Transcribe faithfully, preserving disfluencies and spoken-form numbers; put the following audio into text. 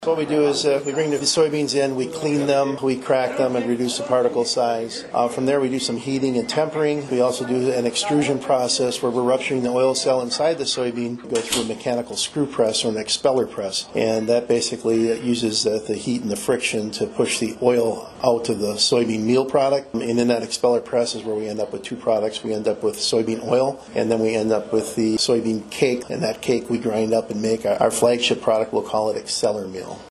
What we do is uh, we bring the soybeans in, we clean them, we crack them and reduce the particle size. Uh, from there we do some heating and tempering. We also do an extrusion process where we're rupturing the oil cell inside the soybean, go through a mechanical screw press or an expeller press. And that basically uses uh, the heat and the friction to push the oil out of the soybean meal product. And in that expeller press is where we end up with two products. We end up with soybean oil, and then we end up with the soybean cake. And that cake we grind up and make our, our flagship product. We'll call it Exceller Meal.